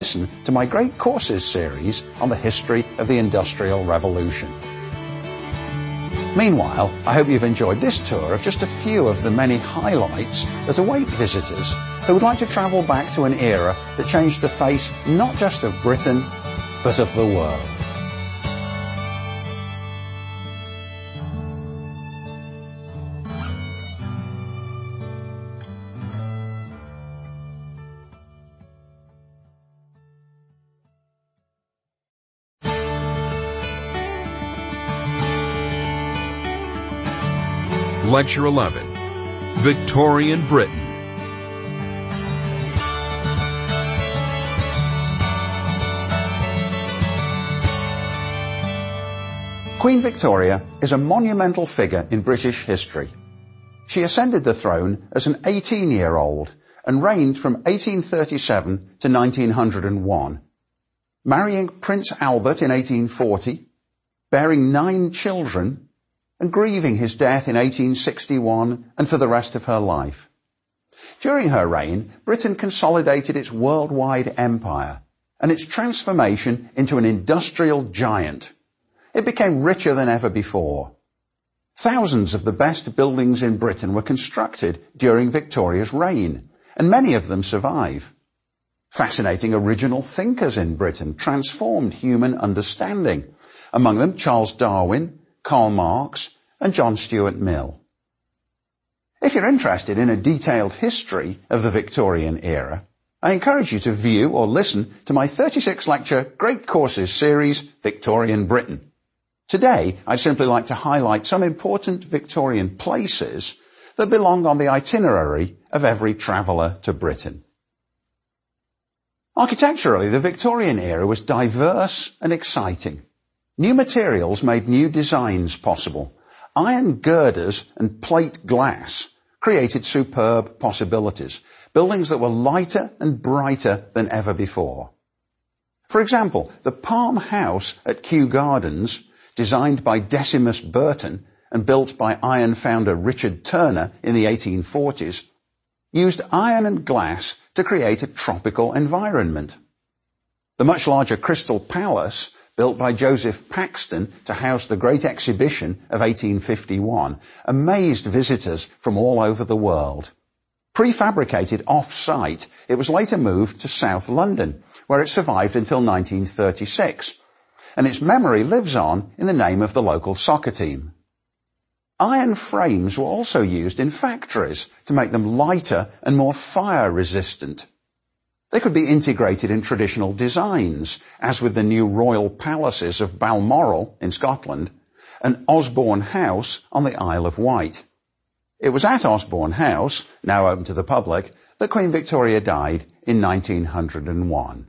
listen to my Great Courses series on the history of the Industrial Revolution. Meanwhile, I hope you've enjoyed this tour of just a few of the many highlights that await visitors who would like to travel back to an era that changed the face not just of Britain, but of the world. Lecture 11, Victorian Britain. Queen Victoria is a monumental figure in British history. She ascended the throne as an 18-year-old and reigned from 1837 to 1901, marrying Prince Albert in 1840, bearing 9 children, and grieving his death in 1861 and for the rest of her life. During her reign, Britain consolidated its worldwide empire and its transformation into an industrial giant. It became richer than ever before. Thousands of the best buildings in Britain were constructed during Victoria's reign, and many of them survive. Fascinating original thinkers in Britain transformed human understanding, among them Charles Darwin, Karl Marx, and John Stuart Mill. If you're interested in a detailed history of the Victorian era, I encourage you to view or listen to my 36-lecture Great Courses series, Victorian Britain. Today, I'd simply like to highlight some important Victorian places that belong on the itinerary of every traveller to Britain. Architecturally, the Victorian era was diverse and exciting. New materials made new designs possible. Iron girders and plate glass created superb possibilities, buildings that were lighter and brighter than ever before. For example, the Palm House at Kew Gardens, designed by Decimus Burton and built by iron founder Richard Turner in the 1840s, used iron and glass to create a tropical environment. The much larger Crystal Palace, built by Joseph Paxton to house the Great Exhibition of 1851, amazed visitors from all over the world. Prefabricated off-site, it was later moved to South London, where it survived until 1936, and its memory lives on in the name of the local soccer team. Iron frames were also used in factories to make them lighter and more fire-resistant. They could be integrated in traditional designs, as with the new royal palaces of Balmoral in Scotland and Osborne House on the Isle of Wight. It was at Osborne House, now open to the public, that Queen Victoria died in 1901.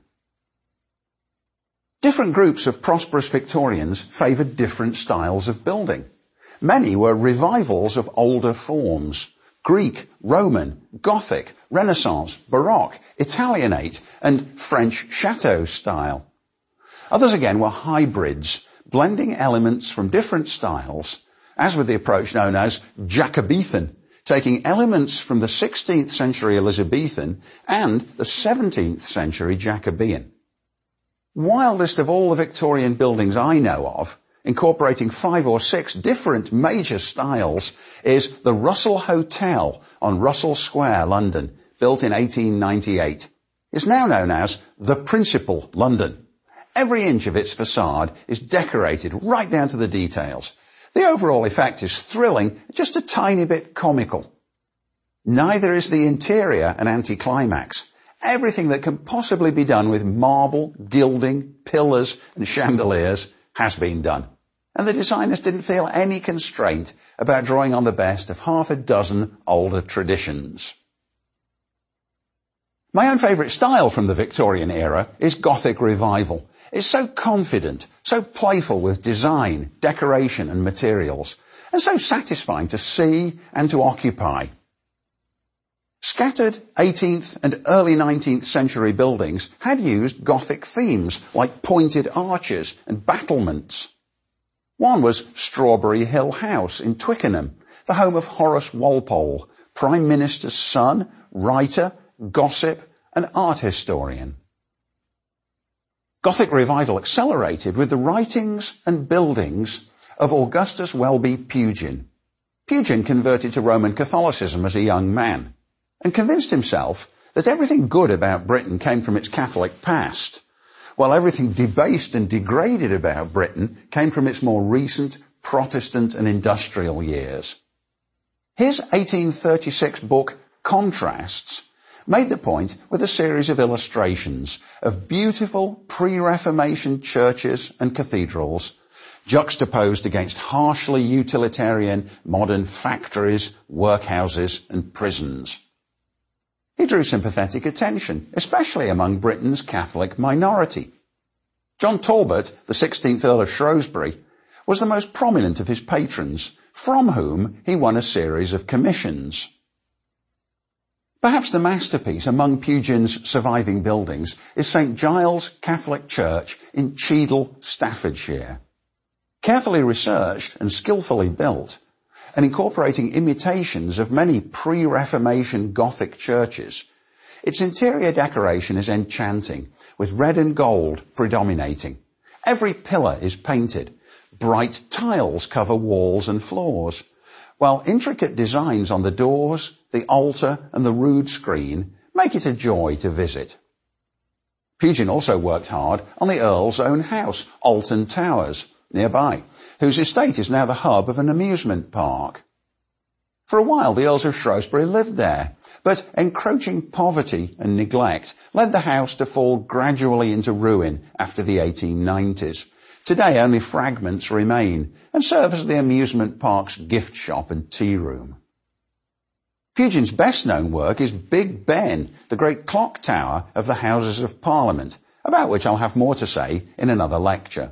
Different groups of prosperous Victorians favoured different styles of building. Many were revivals of older forms: Greek, Roman, Gothic, Renaissance, Baroque, Italianate, and French chateau style. Others again were hybrids, blending elements from different styles, as with the approach known as Jacobean, taking elements from the 16th century Elizabethan and the 17th century Jacobean. Wildest of all the Victorian buildings I know of, incorporating 5 or 6 different major styles, is the Russell Hotel on Russell Square, London, built in 1898. It's now known as the Principal London. Every inch of its facade is decorated right down to the details. The overall effect is thrilling, just a tiny bit comical. Neither is the interior an anticlimax. Everything that can possibly be done with marble, gilding, pillars and chandeliers has been done, and the designers didn't feel any constraint about drawing on the best of half a dozen older traditions. My own favourite style from the Victorian era is Gothic Revival. It's so confident, so playful with design, decoration and materials, and so satisfying to see and to occupy. Scattered 18th and early 19th century buildings had used Gothic themes like pointed arches and battlements. One was Strawberry Hill House in Twickenham, the home of Horace Walpole, Prime Minister's son, writer, gossip and art historian. Gothic revival accelerated with the writings and buildings of Augustus Welby Pugin. Pugin converted to Roman Catholicism as a young man and convinced himself that everything good about Britain came from its Catholic past, while everything debased and degraded about Britain came from its more recent Protestant and industrial years. His 1836 book, Contrasts, made the point with a series of illustrations of beautiful pre-Reformation churches and cathedrals juxtaposed against harshly utilitarian modern factories, workhouses and prisons. He drew sympathetic attention, especially among Britain's Catholic minority. John Talbot, the 16th Earl of Shrewsbury, was the most prominent of his patrons, from whom he won a series of commissions. Perhaps the masterpiece among Pugin's surviving buildings is St. Giles Catholic Church in Cheadle, Staffordshire. Carefully researched and skillfully built, and incorporating imitations of many pre-Reformation Gothic churches, its interior decoration is enchanting, with red and gold predominating. Every pillar is painted. Bright tiles cover walls and floors, while intricate designs on the doors, the altar and the rood screen make it a joy to visit. Pugin also worked hard on the Earl's own house, Alton Towers, nearby, whose estate is now the hub of an amusement park. For a while the Earls of Shrewsbury lived there, but encroaching poverty and neglect led the house to fall gradually into ruin after the 1890s. Today only fragments remain and serve as the amusement park's gift shop and tea room. Pugin's best-known work is Big Ben, the great clock tower of the Houses of Parliament, about which I'll have more to say in another lecture.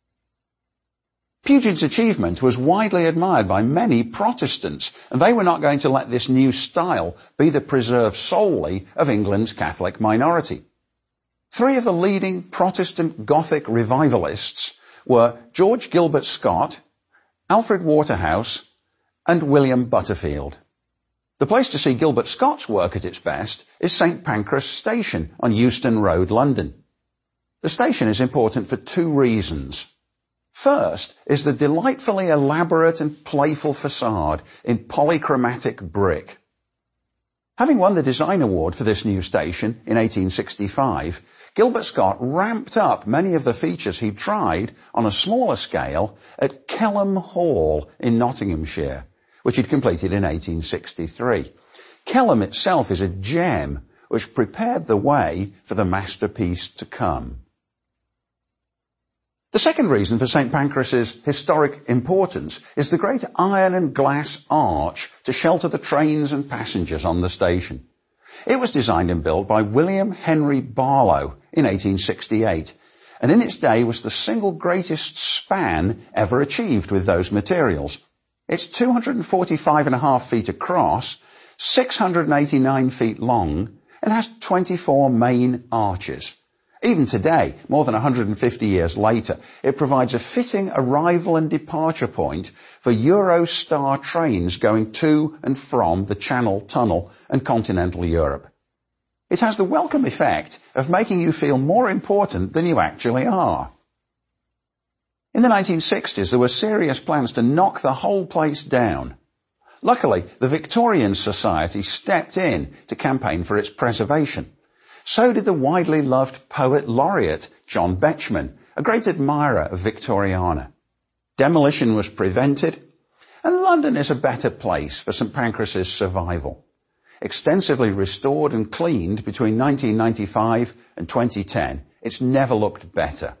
Pugin's achievement was widely admired by many Protestants, and they were not going to let this new style be the preserve solely of England's Catholic minority. Three of the leading Protestant Gothic revivalists were George Gilbert Scott, Alfred Waterhouse, and William Butterfield. The place to see Gilbert Scott's work at its best is St Pancras Station on Euston Road, London. The station is important for two reasons. First is the delightfully elaborate and playful facade in polychromatic brick. Having won the design award for this new station in 1865, Gilbert Scott ramped up many of the features he tried on a smaller scale at Kelham Hall in Nottinghamshire, which he'd completed in 1863. Kelham itself is a gem which prepared the way for the masterpiece to come. The second reason for St Pancras' historic importance is the great iron and glass arch to shelter the trains and passengers on the station. It was designed and built by William Henry Barlow in 1868, and in its day was the single greatest span ever achieved with those materials. It's 245.5 feet across, 689 feet long, and has 24 main arches. Even today, more than 150 years later, it provides a fitting arrival and departure point for Eurostar trains going to and from the Channel Tunnel and continental Europe. It has the welcome effect of making you feel more important than you actually are. In the 1960s, there were serious plans to knock the whole place down. Luckily, the Victorian Society stepped in to campaign for its preservation. So did the widely loved poet laureate John Betjeman, a great admirer of Victoriana. Demolition was prevented, and London is a better place for St Pancras' survival. Extensively restored and cleaned between 1995 and 2010, it's never looked better.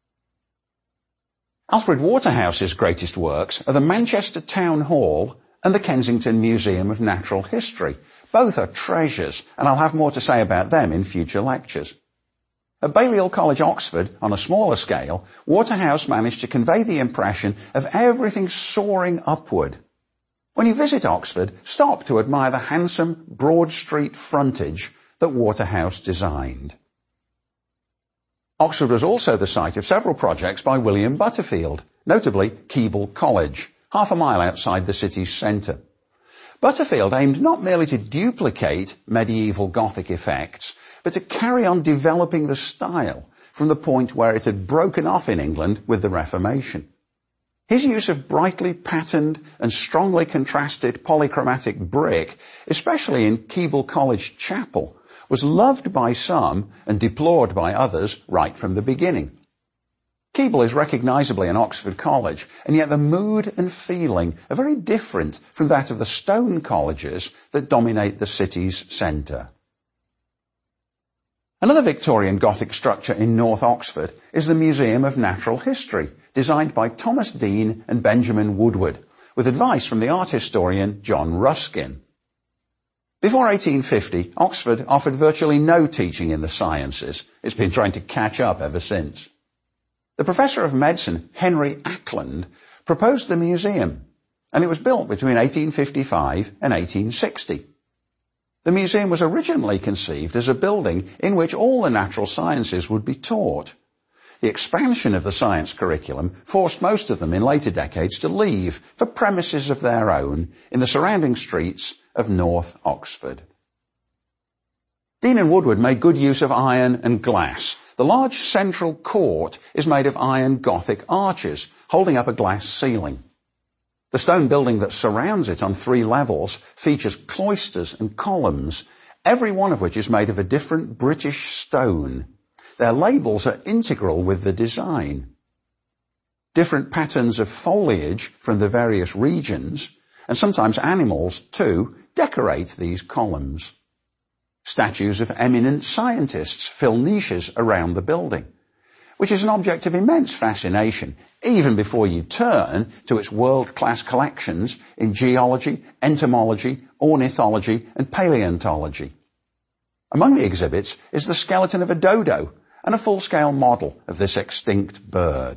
Alfred Waterhouse's greatest works are the Manchester Town Hall and the Kensington Museum of Natural History. Both are treasures, and I'll have more to say about them in future lectures. At Balliol College, Oxford, on a smaller scale, Waterhouse managed to convey the impression of everything soaring upward. When you visit Oxford, stop to admire the handsome Broad Street frontage that Waterhouse designed. Oxford was also the site of several projects by William Butterfield, notably Keble College, half a mile outside the city's centre. Butterfield aimed not merely to duplicate medieval Gothic effects, but to carry on developing the style, from the point where it had broken off in England with the Reformation. His use of brightly patterned and strongly contrasted polychromatic brick, especially in Keble College Chapel, was loved by some and deplored by others right from the beginning. Keble is recognisably an Oxford college, and yet the mood and feeling are very different from that of the stone colleges that dominate the city's centre. Another Victorian Gothic structure in North Oxford is the Museum of Natural History, designed by Thomas Dean and Benjamin Woodward, with advice from the art historian John Ruskin. Before 1850, Oxford offered virtually no teaching in the sciences. It's been trying to catch up ever since. The Professor of Medicine, Henry Ackland, proposed the museum, and it was built between 1855 and 1860. The museum was originally conceived as a building in which all the natural sciences would be taught. The expansion of the science curriculum forced most of them in later decades to leave for premises of their own in the surrounding streets of North Oxford. Dean and Woodward made good use of iron and glass. The large central court is made of iron Gothic arches, holding up a glass ceiling. The stone building that surrounds it on 3 levels features cloisters and columns, every one of which is made of a different British stone. Their labels are integral with the design. Different patterns of foliage from the various regions, and sometimes animals too, decorate these columns. Statues of eminent scientists fill niches around the building, which is an object of immense fascination, even before you turn to its world-class collections in geology, entomology, ornithology, and paleontology. Among the exhibits is the skeleton of a dodo and a full-scale model of this extinct bird.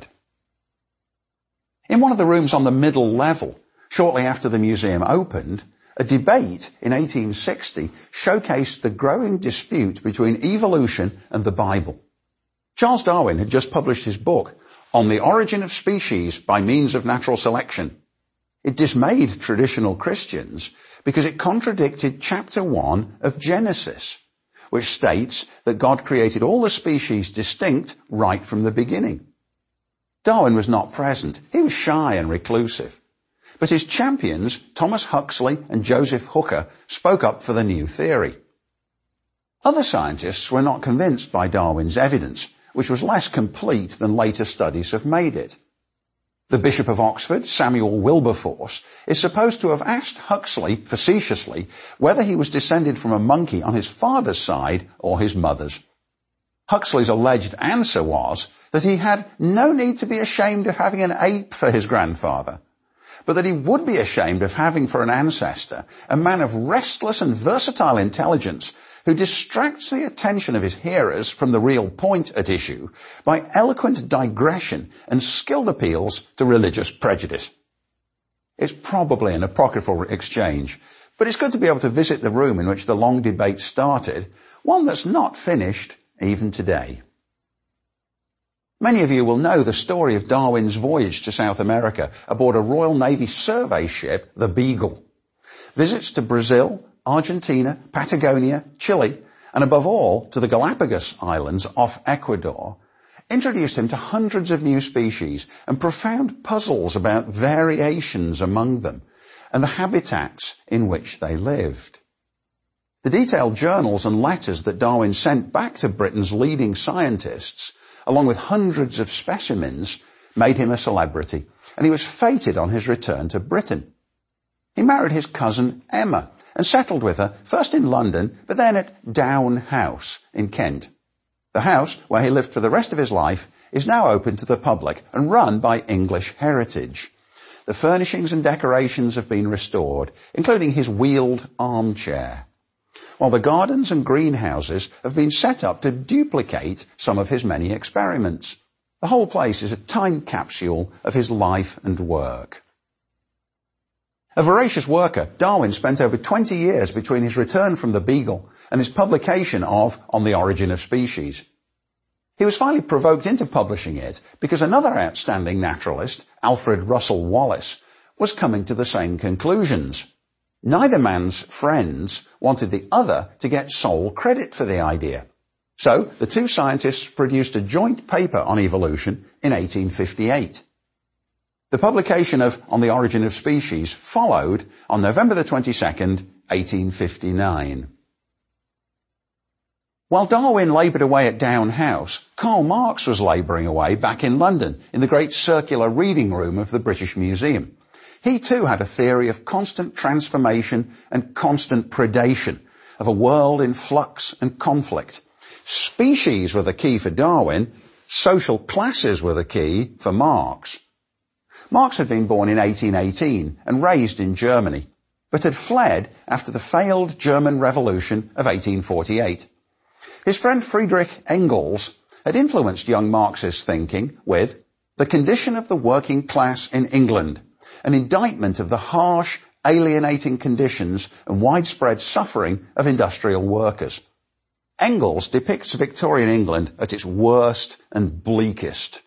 In one of the rooms on the middle level, shortly after the museum opened, a debate in 1860 showcased the growing dispute between evolution and the Bible. Charles Darwin had just published his book, On the Origin of Species by Means of Natural Selection. It dismayed traditional Christians because it contradicted chapter 1 of Genesis, which states that God created all the species distinct right from the beginning. Darwin was not present. He was shy and reclusive. But his champions, Thomas Huxley and Joseph Hooker, spoke up for the new theory. Other scientists were not convinced by Darwin's evidence, which was less complete than later studies have made it. The Bishop of Oxford, Samuel Wilberforce, is supposed to have asked Huxley, facetiously, whether he was descended from a monkey on his father's side or his mother's. Huxley's alleged answer was that he had no need to be ashamed of having an ape for his grandfather, but that he would be ashamed of having for an ancestor a man of restless and versatile intelligence who distracts the attention of his hearers from the real point at issue by eloquent digression and skilled appeals to religious prejudice. It's probably an apocryphal exchange, but it's good to be able to visit the room in which the long debate started, one that's not finished even today. Many of you will know the story of Darwin's voyage to South America aboard a Royal Navy survey ship, the Beagle. Visits to Brazil, Argentina, Patagonia, Chile, and above all to the Galapagos Islands off Ecuador, introduced him to hundreds of new species and profound puzzles about variations among them and the habitats in which they lived. The detailed journals and letters that Darwin sent back to Britain's leading scientists, along with hundreds of specimens, made him a celebrity, and he was feted on his return to Britain. He married his cousin Emma and settled with her, first in London, but then at Down House in Kent. The house, where he lived for the rest of his life, is now open to the public and run by English Heritage. The furnishings and decorations have been restored, including his wheeled armchair, while the gardens and greenhouses have been set up to duplicate some of his many experiments. The whole place is a time capsule of his life and work. A voracious worker, Darwin spent over 20 years between his return from the Beagle and his publication of On the Origin of Species. He was finally provoked into publishing it because another outstanding naturalist, Alfred Russel Wallace, was coming to the same conclusions. Neither man's friends wanted the other to get sole credit for the idea. So the two scientists produced a joint paper on evolution in 1858. The publication of On the Origin of Species followed on November the 22nd, 1859. While Darwin laboured away at Down House, Karl Marx was labouring away back in London in the great circular reading room of the British Museum. He too had a theory of constant transformation and constant predation, of a world in flux and conflict. Species were the key for Darwin, social classes were the key for Marx. Marx had been born in 1818 and raised in Germany, but had fled after the failed German Revolution of 1848. His friend Friedrich Engels had influenced young Marx's thinking with The Condition of the Working Class in England, an indictment of the harsh, alienating conditions and widespread suffering of industrial workers. Engels depicts Victorian England at its worst and bleakest.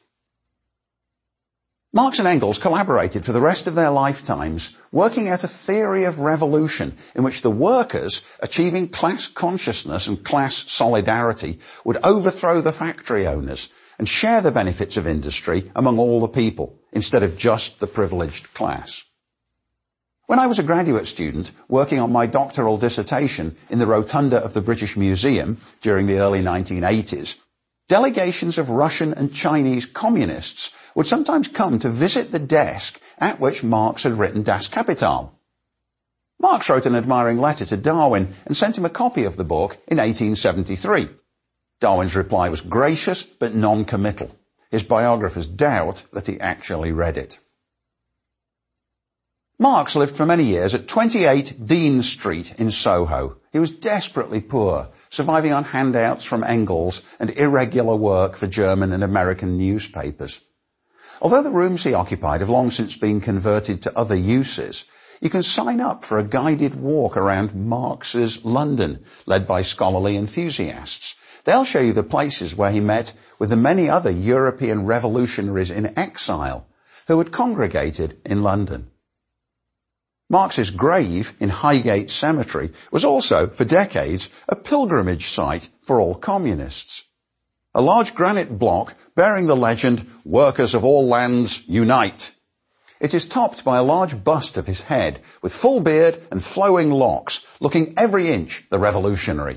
Marx and Engels collaborated for the rest of their lifetimes, working out a theory of revolution in which the workers, achieving class consciousness and class solidarity, would overthrow the factory owners and share the benefits of industry among all the people, instead of just the privileged class. When I was a graduate student working on my doctoral dissertation in the rotunda of the British Museum during the early 1980s, delegations of Russian and Chinese communists would sometimes come to visit the desk at which Marx had written Das Kapital. Marx wrote an admiring letter to Darwin and sent him a copy of the book in 1873. Darwin's reply was gracious but non-committal. His biographers doubt that he actually read it. Marx lived for many years at 28 Dean Street in Soho. He was desperately poor, surviving on handouts from Engels and irregular work for German and American newspapers. Although the rooms he occupied have long since been converted to other uses, you can sign up for a guided walk around Marx's London, led by scholarly enthusiasts. They'll show you the places where he met with the many other European revolutionaries in exile who had congregated in London. Marx's grave in Highgate Cemetery was also, for decades, a pilgrimage site for all communists. A large granite block bearing the legend, "Workers of all lands, unite." It is topped by a large bust of his head, with full beard and flowing locks, looking every inch the revolutionary.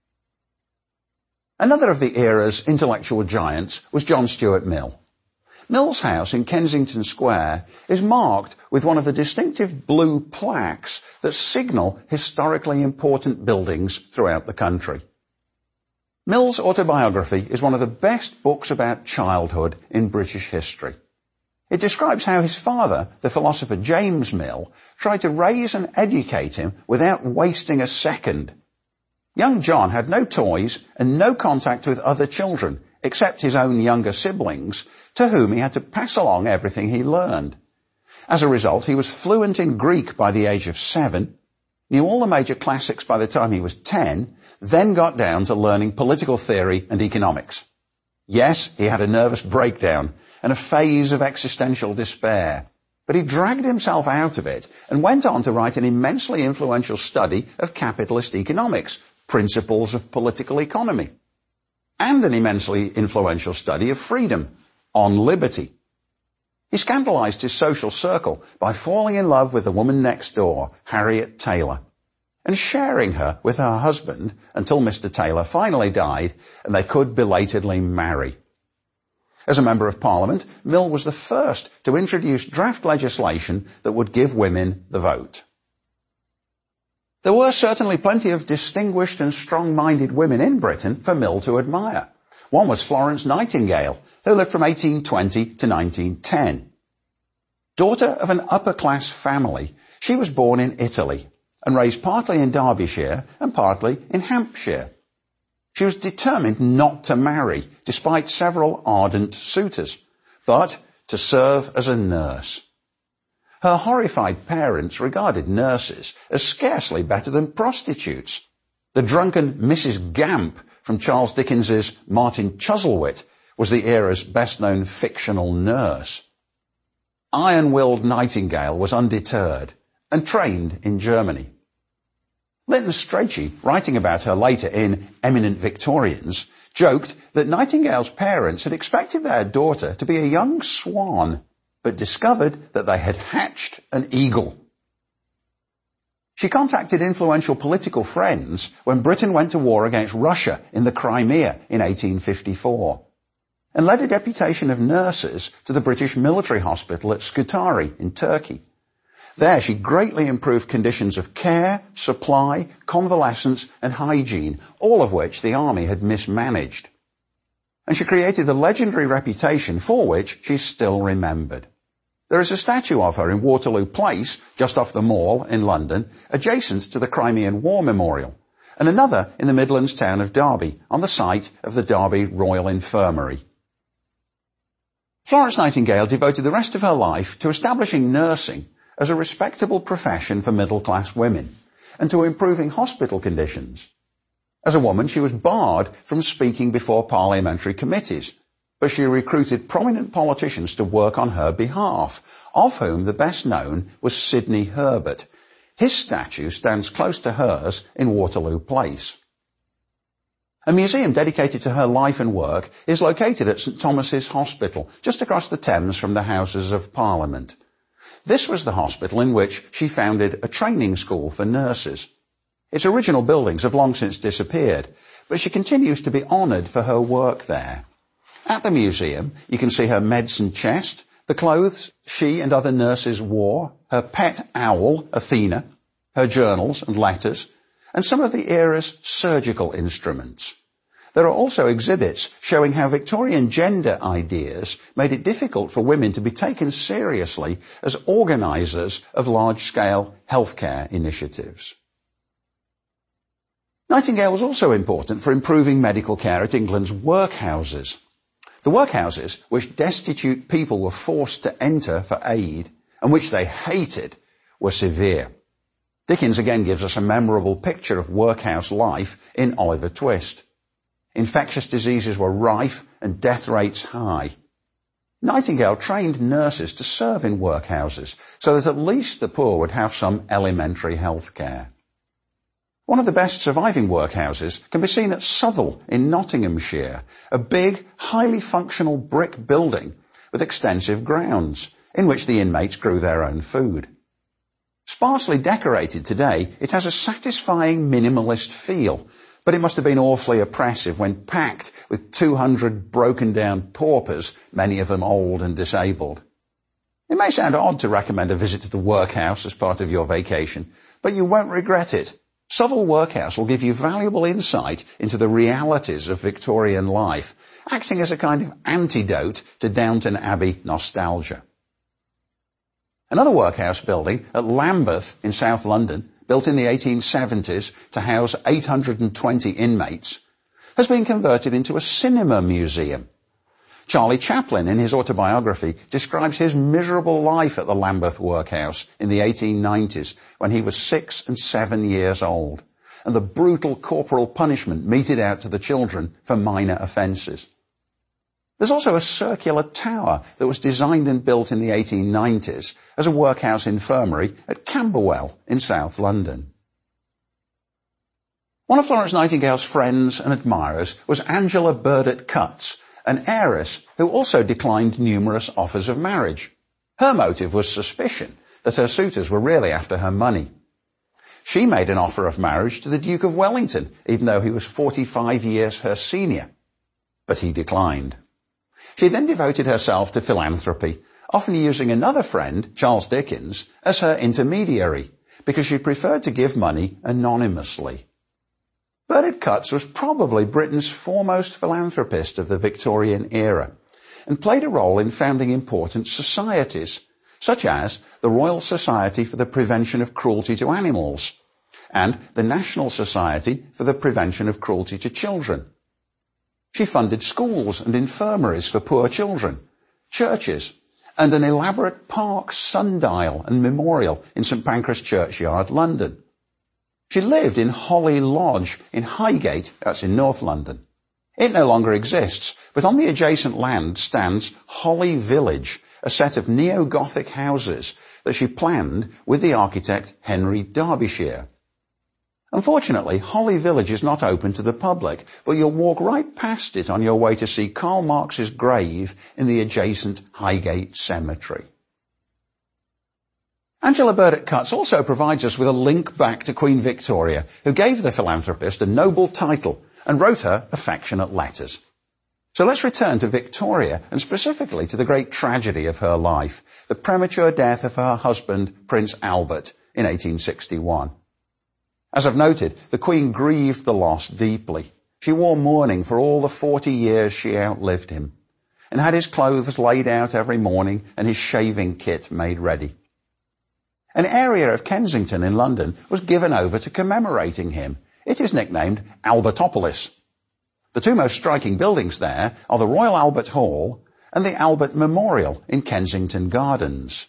Another of the era's intellectual giants was John Stuart Mill. Mill's house in Kensington Square is marked with one of the distinctive blue plaques that signal historically important buildings throughout the country. Mill's autobiography is one of the best books about childhood in British history. It describes how his father, the philosopher James Mill, tried to raise and educate him without wasting a second. Young John had no toys and no contact with other children, except his own younger siblings, to whom he had to pass along everything he learned. As a result, he was fluent in Greek by the age of 7, knew all the major classics by the time he was 10, then got down to learning political theory and economics. Yes, he had a nervous breakdown and a phase of existential despair, but he dragged himself out of it and went on to write an immensely influential study of capitalist economics, Principles of Political Economy, and an immensely influential study of freedom, On Liberty. He scandalized his social circle by falling in love with the woman next door, Harriet Taylor, and sharing her with her husband until Mr. Taylor finally died and they could belatedly marry. As a Member of Parliament, Mill was the first to introduce draft legislation that would give women the vote. There were certainly plenty of distinguished and strong-minded women in Britain for Mill to admire. One was Florence Nightingale, who lived from 1820 to 1910. Daughter of an upper-class family, she was born in Italy and raised partly in Derbyshire and partly in Hampshire. She was determined not to marry, despite several ardent suitors, but to serve as a nurse. Her horrified parents regarded nurses as scarcely better than prostitutes. The drunken Mrs. Gamp from Charles Dickens's Martin Chuzzlewit was the era's best-known fictional nurse. Iron-willed Nightingale was undeterred and trained in Germany. Lytton Strachey, writing about her later in Eminent Victorians, joked that Nightingale's parents had expected their daughter to be a young swan, but discovered that they had hatched an eagle. She contacted influential political friends when Britain went to war against Russia in the Crimea in 1854, and led a deputation of nurses to the British military hospital at Scutari in Turkey. There she greatly improved conditions of care, supply, convalescence and hygiene, all of which the army had mismanaged. And she created the legendary reputation for which she's still remembered. There is a statue of her in Waterloo Place, just off the Mall in London, adjacent to the Crimean War Memorial, and another in the Midlands town of Derby, on the site of the Derby Royal Infirmary. Florence Nightingale devoted the rest of her life to establishing nursing as a respectable profession for middle-class women, and to improving hospital conditions. As a woman, she was barred from speaking before parliamentary committees, but she recruited prominent politicians to work on her behalf, of whom the best known was Sidney Herbert. His statue stands close to hers in Waterloo Place. A museum dedicated to her life and work is located at St Thomas's Hospital, just across the Thames from the Houses of Parliament. This was the hospital in which she founded a training school for nurses. Its original buildings have long since disappeared, but she continues to be honoured for her work there. At the museum, you can see her medicine chest, the clothes she and other nurses wore, her pet owl, Athena, her journals and letters, and some of the era's surgical instruments. There are also exhibits showing how Victorian gender ideas made it difficult for women to be taken seriously as organisers of large-scale healthcare initiatives. Nightingale was also important for improving medical care at England's workhouses. The workhouses, which destitute people were forced to enter for aid, and which they hated, were severe. Dickens again gives us a memorable picture of workhouse life in Oliver Twist. Infectious diseases were rife and death rates high. Nightingale trained nurses to serve in workhouses so that at least the poor would have some elementary health care. One of the best surviving workhouses can be seen at Southall in Nottinghamshire, a big, highly functional brick building with extensive grounds in which the inmates grew their own food. Sparsely decorated today, it has a satisfying minimalist feel, but it must have been awfully oppressive when packed with 200 broken-down paupers, many of them old and disabled. It may sound odd to recommend a visit to the workhouse as part of your vacation, but you won't regret it. Southall Workhouse will give you valuable insight into the realities of Victorian life, acting as a kind of antidote to Downton Abbey nostalgia. Another workhouse building at Lambeth in South London, built in the 1870s to house 820 inmates, has been converted into a cinema museum. Charlie Chaplin, in his autobiography, describes his miserable life at the Lambeth Workhouse in the 1890s when he was 6 and 7 years old, and the brutal corporal punishment meted out to the children for minor offences. There's also a circular tower that was designed and built in the 1890s as a workhouse infirmary at Camberwell in South London. One of Florence Nightingale's friends and admirers was Angela Burdett Cutts, an heiress who also declined numerous offers of marriage. Her motive was suspicion that her suitors were really after her money. She made an offer of marriage to the Duke of Wellington, even though he was 45 years her senior, but he declined. She then devoted herself to philanthropy, often using another friend, Charles Dickens, as her intermediary, because she preferred to give money anonymously. Burdett Cutts was probably Britain's foremost philanthropist of the Victorian era, and played a role in founding important societies, such as the Royal Society for the Prevention of Cruelty to Animals, and the National Society for the Prevention of Cruelty to Children. She funded schools and infirmaries for poor children, churches, and an elaborate park sundial and memorial in St Pancras Churchyard, London. She lived in Holly Lodge in Highgate, that's in North London. It no longer exists, but on the adjacent land stands Holly Village, a set of neo-Gothic houses that she planned with the architect Henry Derbyshire. Unfortunately, Holly Village is not open to the public, but you'll walk right past it on your way to see Karl Marx's grave in the adjacent Highgate Cemetery. Angela Burdett Cutts also provides us with a link back to Queen Victoria, who gave the philanthropist a noble title and wrote her affectionate letters. So let's return to Victoria, and specifically to the great tragedy of her life, the premature death of her husband, Prince Albert, in 1861. As I've noted, the Queen grieved the loss deeply. She wore mourning for all the 40 years she outlived him, and had his clothes laid out every morning and his shaving kit made ready. An area of Kensington in London was given over to commemorating him. It is nicknamed Albertopolis. The two most striking buildings there are the Royal Albert Hall and the Albert Memorial in Kensington Gardens.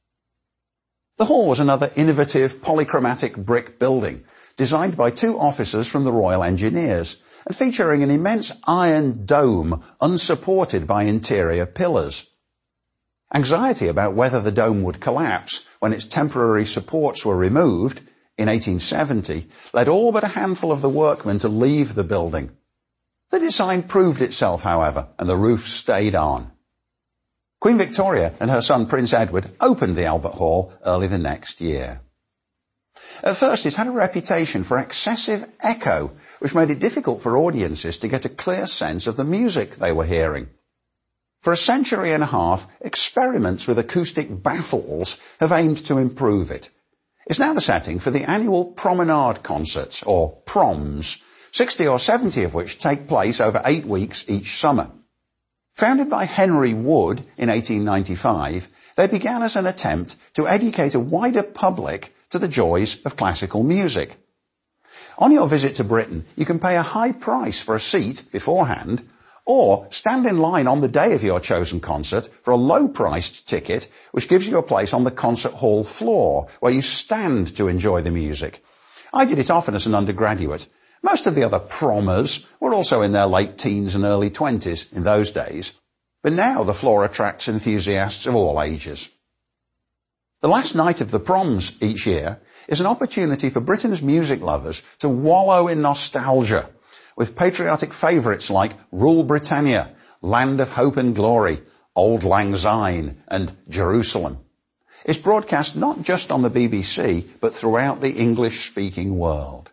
The hall was another innovative polychromatic brick building designed by two officers from the Royal Engineers and featuring an immense iron dome unsupported by interior pillars. Anxiety about whether the dome would collapse when its temporary supports were removed in 1870 led all but a handful of the workmen to leave the building. The design proved itself, however, and the roof stayed on. Queen Victoria and her son Prince Edward opened the Albert Hall early the next year. At first it had a reputation for excessive echo, which made it difficult for audiences to get a clear sense of the music they were hearing. For a century and a half, experiments with acoustic baffles have aimed to improve it. It's now the setting for the annual Promenade Concerts, or Proms, 60 or 70 of which take place over 8 weeks each summer. Founded by Henry Wood in 1895, they began as an attempt to educate a wider public to the joys of classical music. On your visit to Britain, you can pay a high price for a seat beforehand, or stand in line on the day of your chosen concert for a low-priced ticket, which gives you a place on the concert hall floor, where you stand to enjoy the music. I did it often as an undergraduate. Most of the other prommers were also in their late teens and early 20s in those days, but now the floor attracts enthusiasts of all ages. The last night of the proms each year is an opportunity for Britain's music lovers to wallow in nostalgia with patriotic favourites like Rule Britannia, Land of Hope and Glory, Auld Lang Syne and Jerusalem. It's broadcast not just on the BBC, but throughout the English-speaking world.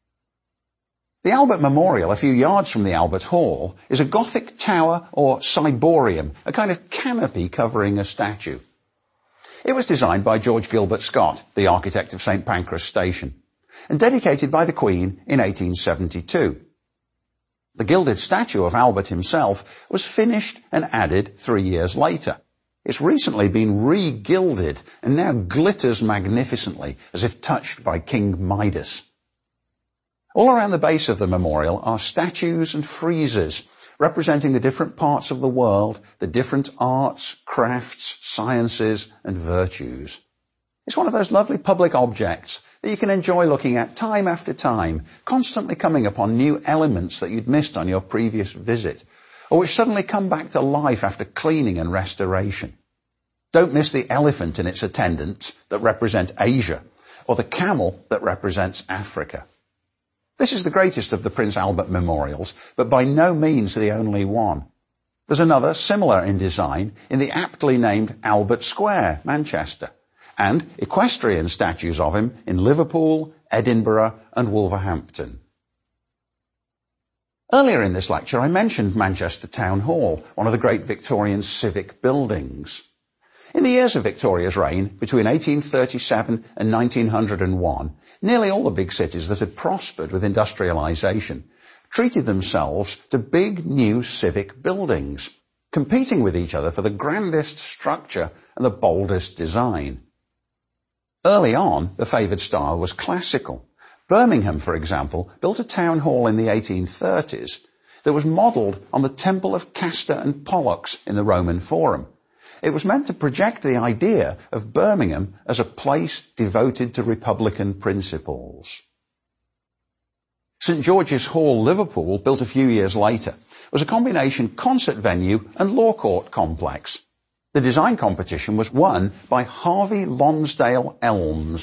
The Albert Memorial, a few yards from the Albert Hall, is a Gothic tower or ciborium, a kind of canopy covering a statue. It was designed by George Gilbert Scott, the architect of St Pancras Station, and dedicated by the Queen in 1872. The gilded statue of Albert himself was finished and added 3 years later. It's recently been re-gilded and now glitters magnificently as if touched by King Midas. All around the base of the memorial are statues and friezes representing the different parts of the world, the different arts, crafts, sciences and virtues. It's one of those lovely public objects that you can enjoy looking at time after time, constantly coming upon new elements that you'd missed on your previous visit, or which suddenly come back to life after cleaning and restoration. Don't miss the elephant and its attendants that represent Asia, or the camel that represents Africa. This is the greatest of the Prince Albert memorials, but by no means the only one. There's another similar in design in the aptly named Albert Square, Manchester, and equestrian statues of him in Liverpool, Edinburgh and Wolverhampton. Earlier in this lecture I mentioned Manchester Town Hall, one of the great Victorian civic buildings. In the years of Victoria's reign, between 1837 and 1901, nearly all the big cities that had prospered with industrialisation treated themselves to big new civic buildings, competing with each other for the grandest structure and the boldest design. Early on, the favoured style was classical. Birmingham, for example, built a town hall in the 1830s that was modelled on the Temple of Castor and Pollux in the Roman Forum. It was meant to project the idea of Birmingham as a place devoted to republican principles. St George's Hall, Liverpool, built a few years later, was a combination concert venue and law court complex. The design competition was won by Harvey Lonsdale Elms,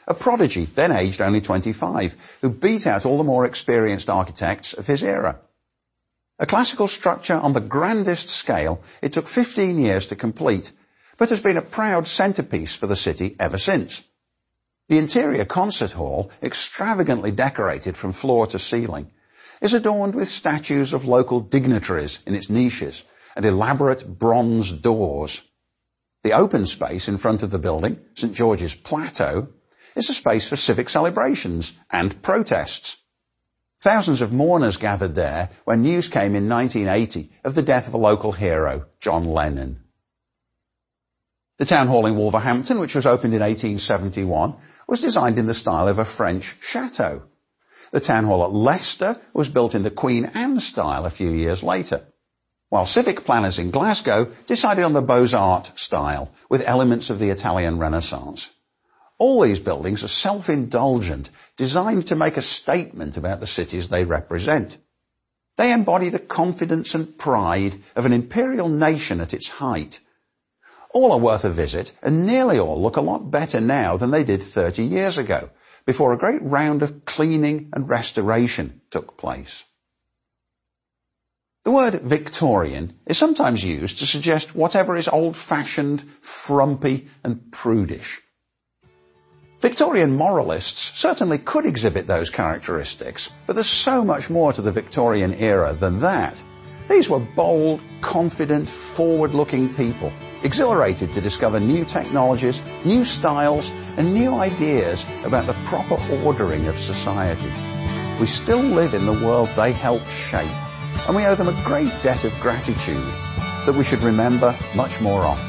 a prodigy, then aged only 25, who beat out all the more experienced architects of his era. A classical structure on the grandest scale, it took 15 years to complete, but has been a proud centerpiece for the city ever since. The interior concert hall, extravagantly decorated from floor to ceiling, is adorned with statues of local dignitaries in its niches and elaborate bronze doors. The open space in front of the building, St. George's Plateau, is a space for civic celebrations and protests. Thousands of mourners gathered there when news came in 1980 of the death of a local hero, John Lennon. The town hall in Wolverhampton, which was opened in 1871, was designed in the style of a French chateau. The town hall at Leicester was built in the Queen Anne style a few years later, while civic planners in Glasgow decided on the Beaux-Arts style with elements of the Italian Renaissance. All these buildings are self-indulgent, designed to make a statement about the cities they represent. They embody the confidence and pride of an imperial nation at its height. All are worth a visit, and nearly all look a lot better now than they did 30 years ago, before a great round of cleaning and restoration took place. The word Victorian is sometimes used to suggest whatever is old-fashioned, frumpy, and prudish. Victorian moralists certainly could exhibit those characteristics, but there's so much more to the Victorian era than that. These were bold, confident, forward-looking people, exhilarated to discover new technologies, new styles, and new ideas about the proper ordering of society. We still live in the world they helped shape, and we owe them a great debt of gratitude that we should remember much more often.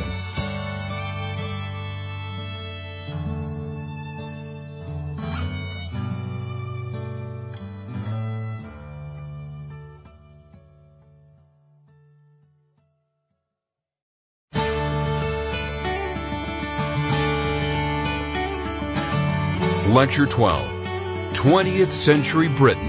Lecture 12, 20th Century Britain.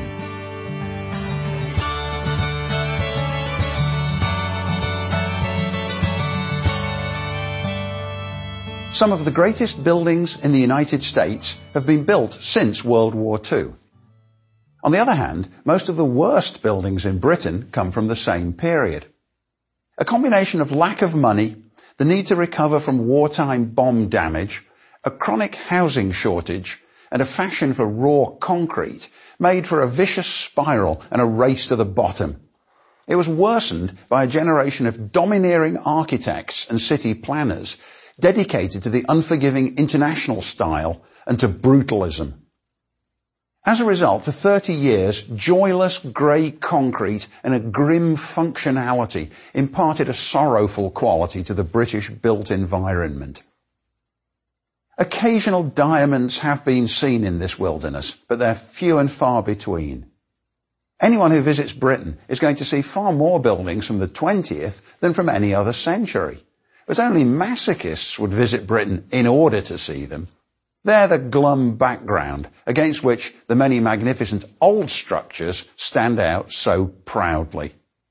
Some of the greatest buildings in the United States have been built since World War II. On the other hand, most of the worst buildings in Britain come from the same period. A combination of lack of money, the need to recover from wartime bomb damage, a chronic housing shortage, and a fashion for raw concrete made for a vicious spiral and a race to the bottom. It was worsened by a generation of domineering architects and city planners dedicated to the unforgiving international style and to brutalism. As a result, for 30 years, joyless grey concrete and a grim functionality imparted a sorrowful quality to the British built environment. Occasional diamonds have been seen in this wilderness, but they're few and far between. Anyone who visits Britain is going to see far more buildings from the 20th than from any other century. But only masochists would visit Britain in order to see them. They're the glum background against which the many magnificent old structures stand out so proudly.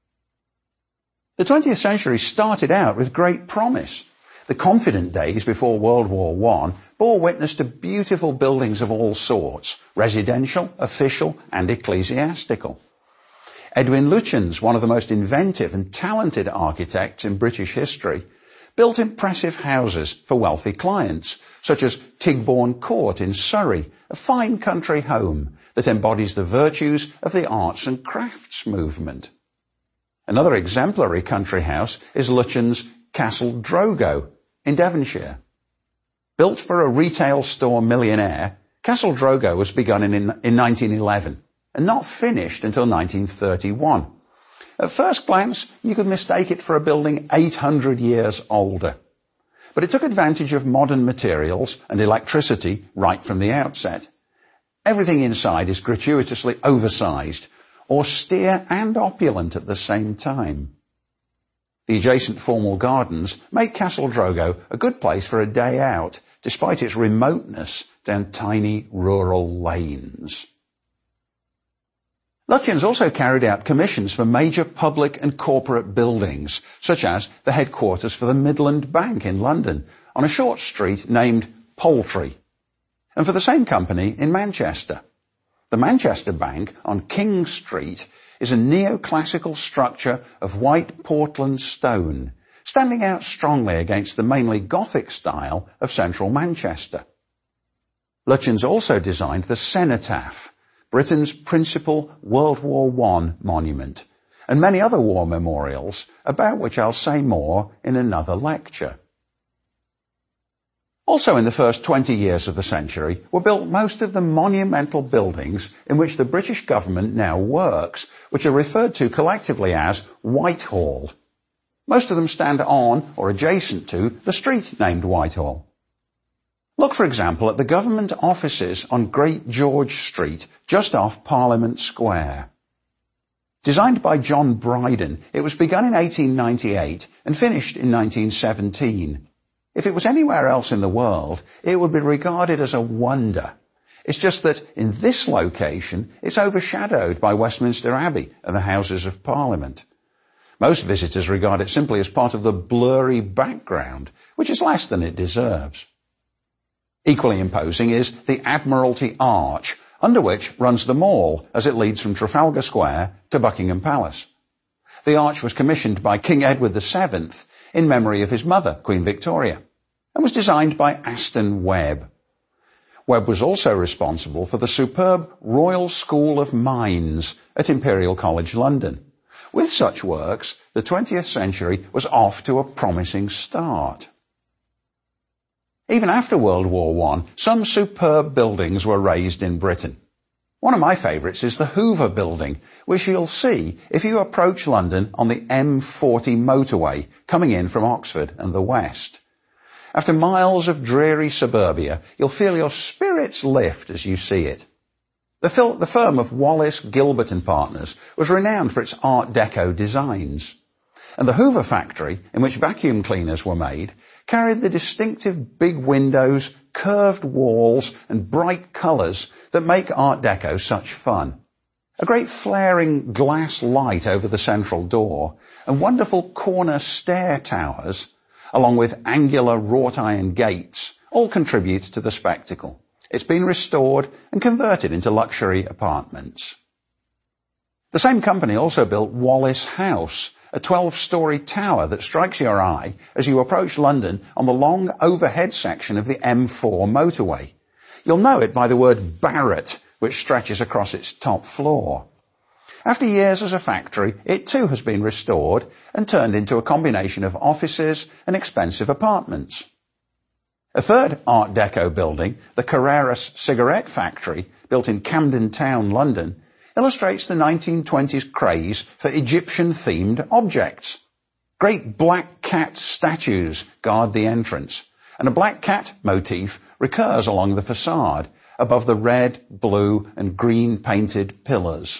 The 20th century started out with great promise. The confident days before World War I bore witness to beautiful buildings of all sorts, residential, official, and ecclesiastical. Edwin Lutyens, one of the most inventive and talented architects in British history, built impressive houses for wealthy clients, such as Tigbourne Court in Surrey, a fine country home that embodies the virtues of the arts and crafts movement. Another exemplary country house is Lutyens' Castle Drogo in Devonshire. Built for a retail store millionaire, Castle Drogo was begun in 1911 and not finished until 1931. At first glance, you could mistake it for a building 800 years older. But it took advantage of modern materials and electricity right from the outset. Everything inside is gratuitously oversized, austere and opulent at the same time. The adjacent formal gardens make Castle Drogo a good place for a day out, despite its remoteness down tiny rural lanes. Lutyens also carried out commissions for major public and corporate buildings, such as the headquarters for the Midland Bank in London, on a short street named Poultry. and for the same company in Manchester. The Manchester Bank on King Street is a neoclassical structure of white Portland stone, standing out strongly against the mainly Gothic style of central Manchester. Lutyens also designed the Cenotaph, Britain's principal World War I monument, and many other war memorials, about which I'll say more in another lecture. Also in the first 20 years of the century were built most of the monumental buildings in which the British government now works, which are referred to collectively as Whitehall. Most of them stand on or adjacent to the street named Whitehall. Look, for example, at the government offices on Great George Street, just off Parliament Square. Designed by John Bryden, it was begun in 1898 and finished in 1917. If it was anywhere else in the world, it would be regarded as a wonder. It's just that in this location, it's overshadowed by Westminster Abbey and the Houses of Parliament. Most visitors regard it simply as part of the blurry background, which is less than it deserves. Equally imposing is the Admiralty Arch, under which runs the Mall as it leads from Trafalgar Square to Buckingham Palace. The arch was commissioned by King Edward VII in memory of his mother, Queen Victoria, and was designed by Aston Webb. Webb was also responsible for the superb Royal School of Mines at Imperial College London. With such works, the 20th century was off to a promising start. Even after World War I, some superb buildings were raised in Britain. One of my favourites is the Hoover Building, which you'll see if you approach London on the M40 motorway coming in from Oxford and the West. After miles of dreary suburbia, you'll feel your spirits lift as you see it. The firm of Wallace, Gilbert and Partners was renowned for its Art Deco designs. And the Hoover factory, in which vacuum cleaners were made, carried the distinctive big windows, curved walls and bright colours that make Art Deco such fun. A great flaring glass light over the central door and wonderful corner stair towers, along with angular wrought iron gates, all contribute to the spectacle. It's been restored and converted into luxury apartments. The same company also built Wallace House, a 12-storey tower that strikes your eye as you approach London on the long overhead section of the M4 motorway. You'll know it by the word Barrett, which stretches across its top floor. After years as a factory, it too has been restored and turned into a combination of offices and expensive apartments. A third Art Deco building, the Carreras Cigarette Factory, built in Camden Town, London, illustrates the 1920s craze for Egyptian-themed objects. Great black cat statues guard the entrance, and a black cat motif recurs along the facade, above the red, blue and green painted pillars.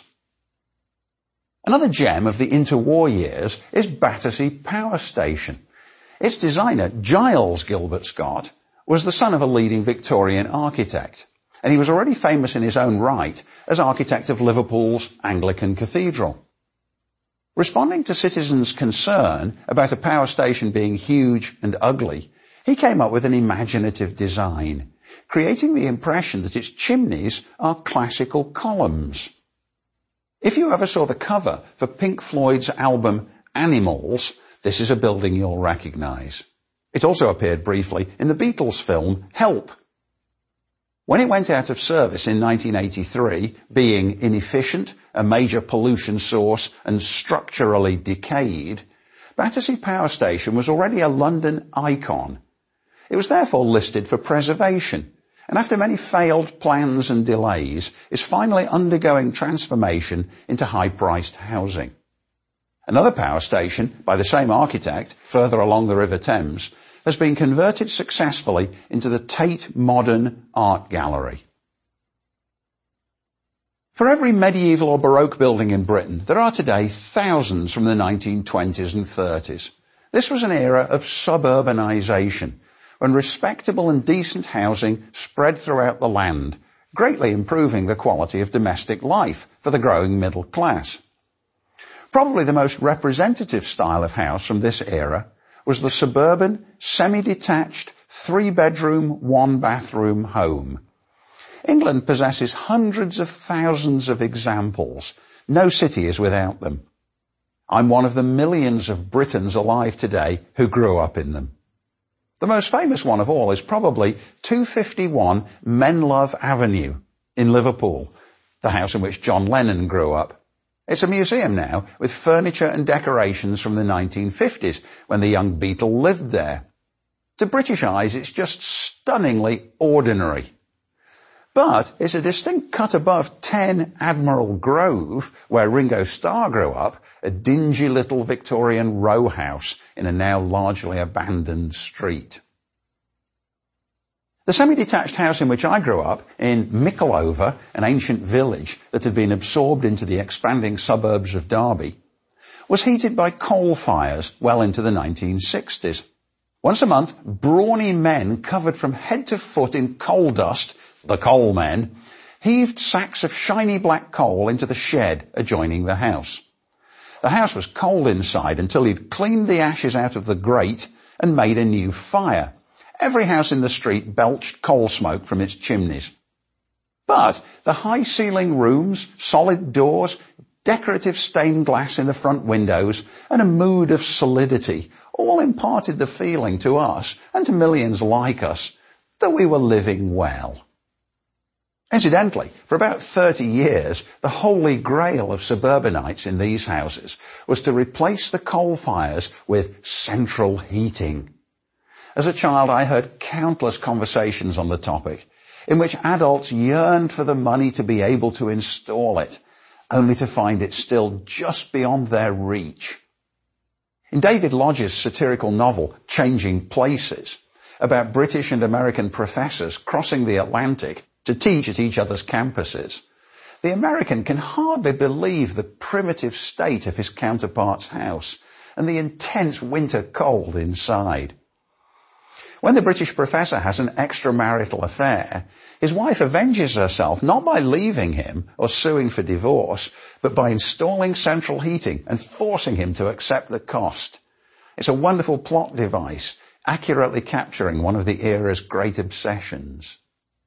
Another gem of the interwar years is Battersea Power Station. Its designer, Giles Gilbert Scott, was the son of a leading Victorian architect, and he was already famous in his own right as architect of Liverpool's Anglican Cathedral. Responding to citizens' concern about a power station being huge and ugly, he came up with an imaginative design, creating the impression that its chimneys are classical columns. If you ever saw the cover for Pink Floyd's album Animals, this is a building you'll recognise. It also appeared briefly in the Beatles film Help. When it went out of service in 1983, being inefficient, a major pollution source and structurally decayed, Battersea Power Station was already a London icon. It was therefore listed for preservation, and after many failed plans and delays, is finally undergoing transformation into high-priced housing. Another power station, by the same architect, further along the River Thames, has been converted successfully into the Tate Modern Art Gallery. For every medieval or Baroque building in Britain, there are today thousands from the 1920s and 30s. This was an era of suburbanisation, when respectable and decent housing spread throughout the land, greatly improving the quality of domestic life for the growing middle class. Probably the most representative style of house from this era was the suburban, semi-detached, 3-bedroom, 1-bathroom home. England possesses hundreds of thousands of examples. No city is without them. I'm one of the millions of Britons alive today who grew up in them. The most famous one of all is probably 251 Menlove Avenue in Liverpool, the house in which John Lennon grew up. It's a museum now with furniture and decorations from the 1950s when the young Beatle lived there. To British eyes, it's just stunningly ordinary. But it's a distinct cut above 10 Admiral Grove, where Ringo Starr grew up, a dingy little Victorian row house in a now largely abandoned street. The semi-detached house in which I grew up, in Mickleover, an ancient village that had been absorbed into the expanding suburbs of Derby, was heated by coal fires well into the 1960s. Once a month, brawny men covered from head to foot in coal dust, the coal men, heaved sacks of shiny black coal into the shed adjoining the house. The house was cold inside until he'd cleaned the ashes out of the grate and made a new fire. Every house in the street belched coal smoke from its chimneys. But the high-ceiling rooms, solid doors, decorative stained glass in the front windows, and a mood of solidity all imparted the feeling to us, and to millions like us, that we were living well. Incidentally, for about 30 years, the holy grail of suburbanites in these houses was to replace the coal fires with central heating. As a child, I heard countless conversations on the topic, in which adults yearned for the money to be able to install it, only to find it still just beyond their reach. In David Lodge's satirical novel, Changing Places, about British and American professors crossing the Atlantic to teach at each other's campuses, the American can hardly believe the primitive state of his counterpart's house and the intense winter cold inside. When the British professor has an extramarital affair, his wife avenges herself not by leaving him or suing for divorce, but by installing central heating and forcing him to accept the cost. It's a wonderful plot device, accurately capturing one of the era's great obsessions.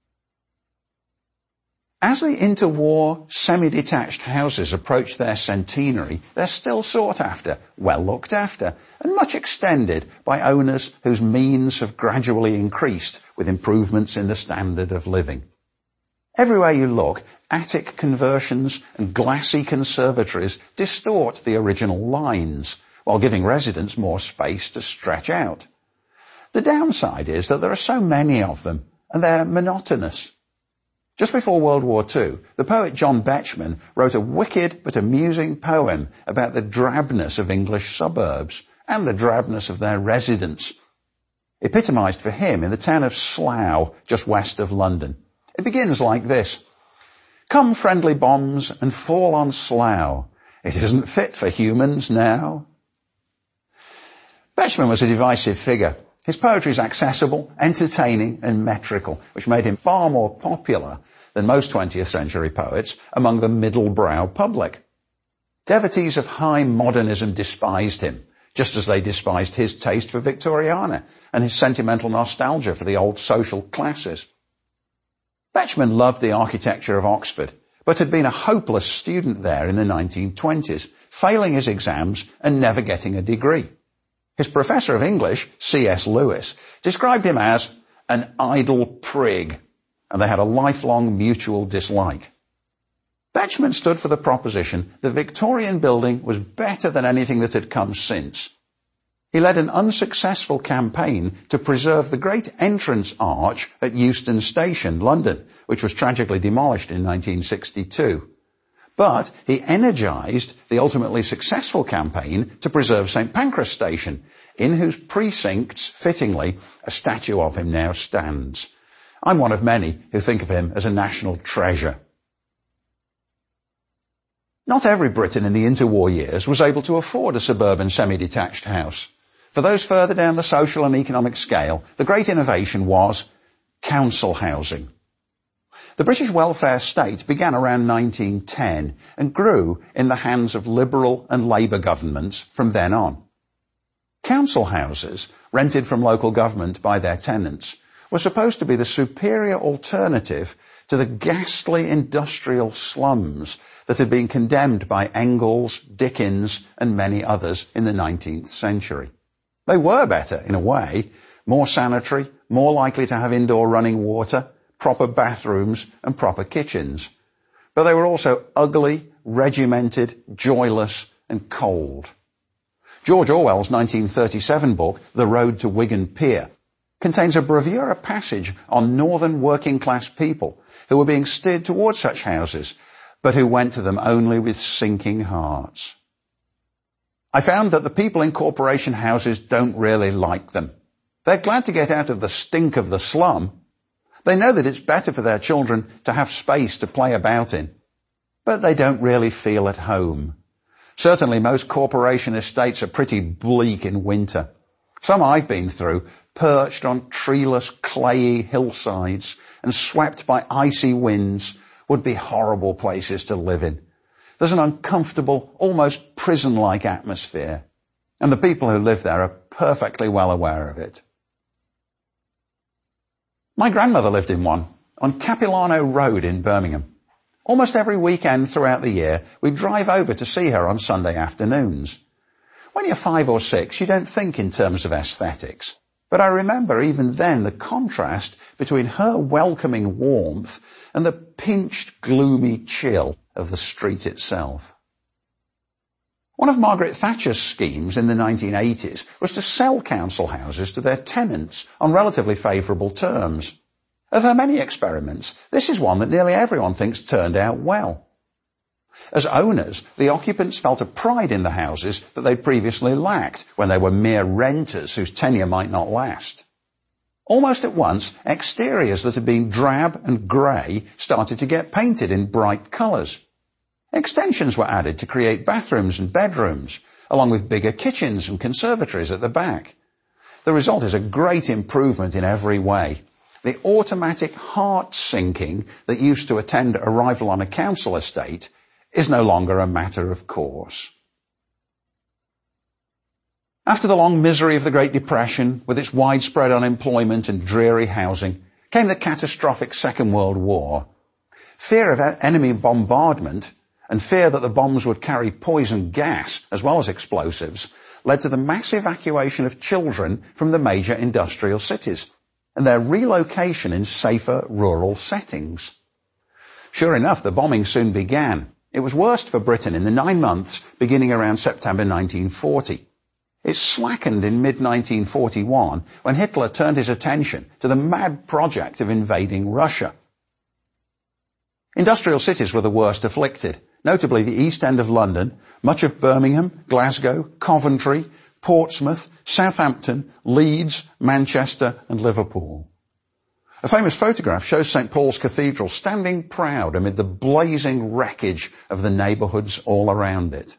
As the interwar semi-detached houses approach their centenary, they're still sought after, well looked after, and much extended by owners whose means have gradually increased with improvements in the standard of living. Everywhere you look, attic conversions and glassy conservatories distort the original lines, while giving residents more space to stretch out. The downside is that there are so many of them, and they're monotonous. Just before World War II, the poet John Betjeman wrote a wicked but amusing poem about the drabness of English suburbs and the drabness of their residents, epitomised for him in the town of Slough, just west of London. It begins like this: "Come, friendly bombs, and fall on Slough. It isn't fit for humans now." Betjeman was a divisive figure. His poetry is accessible, entertaining, and metrical, which made him far more popular than most 20th century poets among the middle-brow public. Devotees of high modernism despised him, just as they despised his taste for Victoriana and his sentimental nostalgia for the old social classes. Betjeman loved the architecture of Oxford, but had been a hopeless student there in the 1920s, failing his exams and never getting a degree. His professor of English, C.S. Lewis, described him as an idle prig, and they had a lifelong mutual dislike. Betjeman stood for the proposition the Victorian building was better than anything that had come since. He led an unsuccessful campaign to preserve the great entrance arch at Euston Station, London, which was tragically demolished in 1962. But he energised the ultimately successful campaign to preserve St Pancras Station, in whose precincts, fittingly, a statue of him now stands. I'm one of many who think of him as a national treasure. Not every Briton in the interwar years was able to afford a suburban semi-detached house. For those further down the social and economic scale, the great innovation was council housing. The British welfare state began around 1910 and grew in the hands of Liberal and Labour governments from then on. Council houses, rented from local government by their tenants, were supposed to be the superior alternative to the ghastly industrial slums that had been condemned by Engels, Dickens, and many others in the 19th century. They were better, in a way, more sanitary, more likely to have indoor running water, proper bathrooms, and proper kitchens. But they were also ugly, regimented, joyless, and cold. George Orwell's 1937 book, The Road to Wigan Pier, contains a bravura passage on northern working-class people who were being steered towards such houses, but who went to them only with sinking hearts. I found that the people in corporation houses don't really like them. They're glad to get out of the stink of the slum. They know that it's better for their children to have space to play about in, but they don't really feel at home. Certainly most corporation estates are pretty bleak in winter. Some I've been through, perched on treeless, clayey hillsides and swept by icy winds, would be horrible places to live in. There's an uncomfortable, almost prison-like atmosphere, and the people who live there are perfectly well aware of it. My grandmother lived in one, on Capilano Road in Birmingham. Almost every weekend throughout the year, we'd drive over to see her on Sunday afternoons. When you're 5 or 6, you don't think in terms of aesthetics. But I remember even then the contrast between her welcoming warmth and the pinched, gloomy chill of the street itself. One of Margaret Thatcher's schemes in the 1980s was to sell council houses to their tenants on relatively favourable terms. Of her many experiments, this is one that nearly everyone thinks turned out well. As owners, the occupants felt a pride in the houses that they'd previously lacked when they were mere renters whose tenure might not last. Almost at once, exteriors that had been drab and grey started to get painted in bright colours. Extensions were added to create bathrooms and bedrooms, along with bigger kitchens and conservatories at the back. The result is a great improvement in every way. The automatic heart sinking that used to attend arrival on a council estate is no longer a matter of course. After the long misery of the Great Depression, with its widespread unemployment and dreary housing, came the catastrophic Second World War. Fear of enemy bombardment and fear that the bombs would carry poison gas as well as explosives led to the mass evacuation of children from the major industrial cities and their relocation in safer rural settings. Sure enough, the bombing soon began. It was worst for Britain in the 9 months beginning around September 1940. It slackened in mid-1941 when Hitler turned his attention to the mad project of invading Russia. Industrial cities were the worst afflicted, notably the East End of London, much of Birmingham, Glasgow, Coventry, Portsmouth, Southampton, Leeds, Manchester and Liverpool. A famous photograph shows St. Paul's Cathedral standing proud amid the blazing wreckage of the neighbourhoods all around it.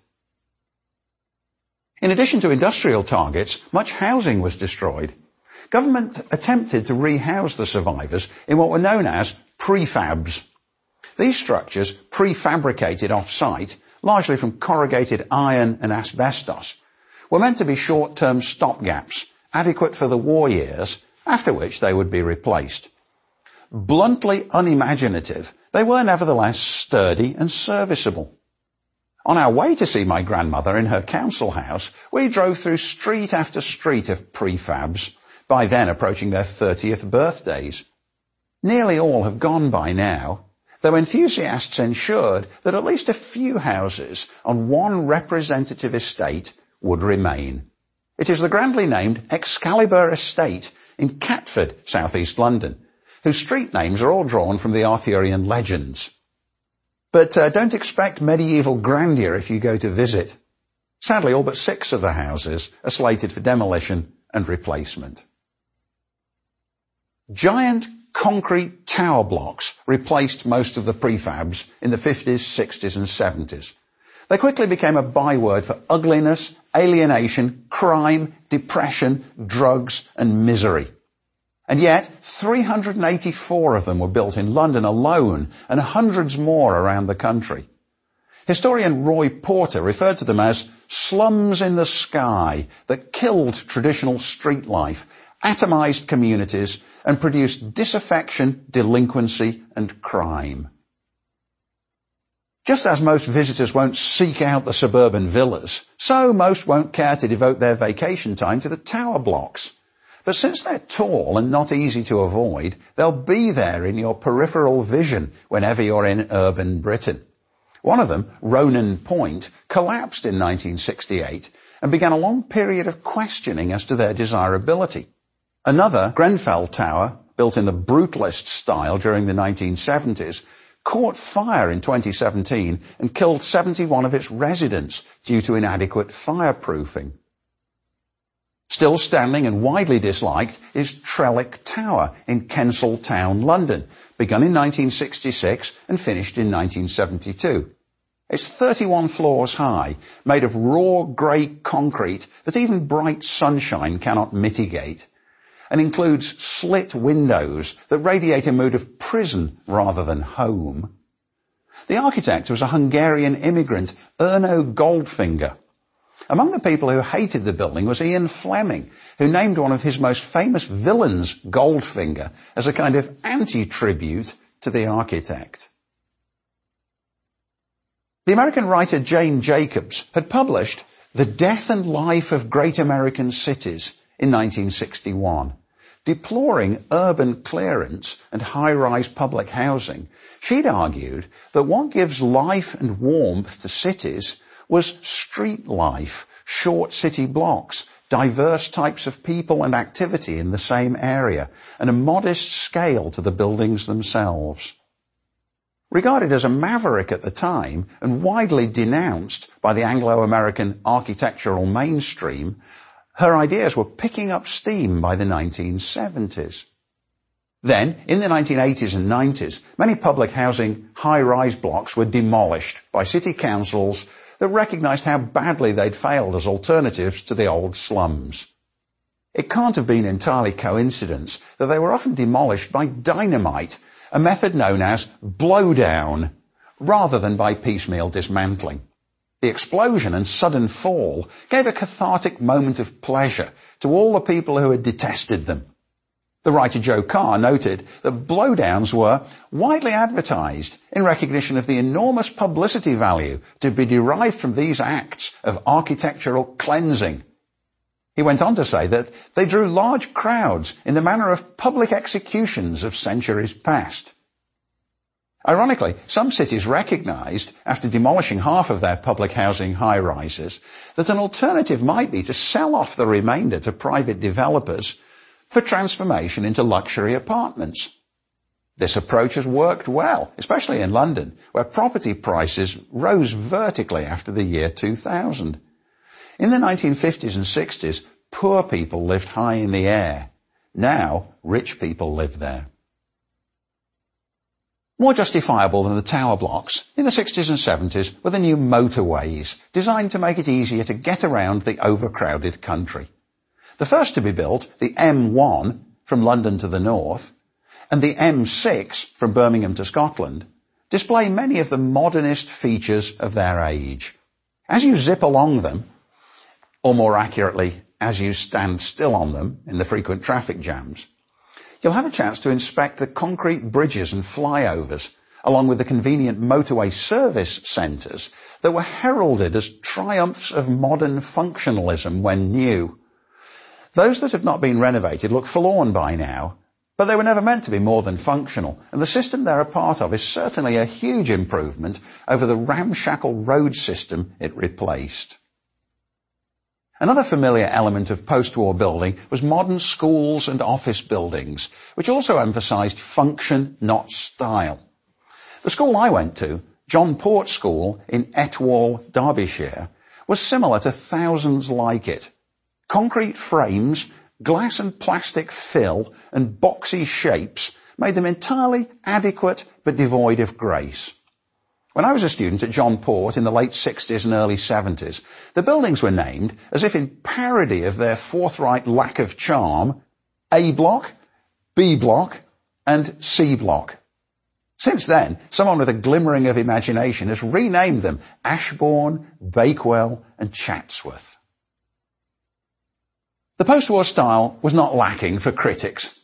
In addition to industrial targets, much housing was destroyed. Government attempted to rehouse the survivors in what were known as prefabs. These structures, prefabricated off-site, largely from corrugated iron and asbestos, were meant to be short-term stopgaps, adequate for the war years, after which they would be replaced. Bluntly unimaginative, they were nevertheless sturdy and serviceable. On our way to see my grandmother in her council house, we drove through street after street of prefabs, by then approaching their 30th birthdays. Nearly all have gone by now, though enthusiasts ensured that at least a few houses on one representative estate would remain. It is the grandly named Excalibur Estate in Catford, southeast London, whose street names are all drawn from the Arthurian legends. But don't expect medieval grandeur if you go to visit. Sadly, all but 6 of the houses are slated for demolition and replacement. Giant concrete tower blocks replaced most of the prefabs in the 50s, 60s and 70s. They quickly became a byword for ugliness, alienation, crime, depression, drugs and misery. And yet, 384 of them were built in London alone, and hundreds more around the country. Historian Roy Porter referred to them as slums in the sky that killed traditional street life, atomized communities, and produced disaffection, delinquency and crime. Just as most visitors won't seek out the suburban villas, so most won't care to devote their vacation time to the tower blocks. But since they're tall and not easy to avoid, they'll be there in your peripheral vision whenever you're in urban Britain. One of them, Ronan Point, collapsed in 1968 and began a long period of questioning as to their desirability. Another, Grenfell Tower, built in the brutalist style during the 1970s, caught fire in 2017 and killed 71 of its residents due to inadequate fireproofing. Still standing and widely disliked is Trellick Tower in Kensal Town, London, begun in 1966 and finished in 1972. It's 31 floors high, made of raw grey concrete that even bright sunshine cannot mitigate, and includes slit windows that radiate a mood of prison rather than home. The architect was a Hungarian immigrant, Erno Goldfinger. Among the people who hated the building was Ian Fleming, who named one of his most famous villains, Goldfinger, as a kind of anti-tribute to the architect. The American writer Jane Jacobs had published The Death and Life of Great American Cities in 1961. Deploring urban clearance and high-rise public housing, she'd argued that what gives life and warmth to cities was street life, short city blocks, diverse types of people and activity in the same area, and a modest scale to the buildings themselves. Regarded as a maverick at the time and widely denounced by the Anglo-American architectural mainstream, her ideas were picking up steam by the 1970s. Then, in the 1980s and 90s, many public housing high-rise blocks were demolished by city councils that recognised how badly they'd failed as alternatives to the old slums. It can't have been entirely coincidence that they were often demolished by dynamite, a method known as blowdown, rather than by piecemeal dismantling. The explosion and sudden fall gave a cathartic moment of pleasure to all the people who had detested them. The writer Joe Carr noted that blowdowns were widely advertised in recognition of the enormous publicity value to be derived from these acts of architectural cleansing. He went on to say that they drew large crowds in the manner of public executions of centuries past. Ironically, some cities recognized, after demolishing half of their public housing high-rises, that an alternative might be to sell off the remainder to private developers for transformation into luxury apartments. This approach has worked well, especially in London, where property prices rose vertically after the year 2000. In the 1950s and 60s, poor people lived high in the air. Now, rich people live there. More justifiable than the tower blocks in the 60s and 70s were the new motorways, designed to make it easier to get around the overcrowded country. The first to be built, the M1 from London to the north, and the M6 from Birmingham to Scotland, display many of the modernist features of their age. As you zip along them, or more accurately, as you stand still on them in the frequent traffic jams, you'll have a chance to inspect the concrete bridges and flyovers, along with the convenient motorway service centres that were heralded as triumphs of modern functionalism when new. Those that have not been renovated look forlorn by now, but they were never meant to be more than functional, and the system they're a part of is certainly a huge improvement over the ramshackle road system it replaced. Another familiar element of post-war building was modern schools and office buildings, which also emphasised function, not style. The school I went to, John Port School in Etwall, Derbyshire, was similar to thousands like it. Concrete frames, glass and plastic fill, and boxy shapes made them entirely adequate but devoid of grace. When I was a student at John Port in the late 60s and early 70s, the buildings were named, as if in parody of their forthright lack of charm, A Block, B Block, and C Block. Since then, someone with a glimmering of imagination has renamed them Ashbourne, Bakewell, and Chatsworth. The post-war style was not lacking for critics.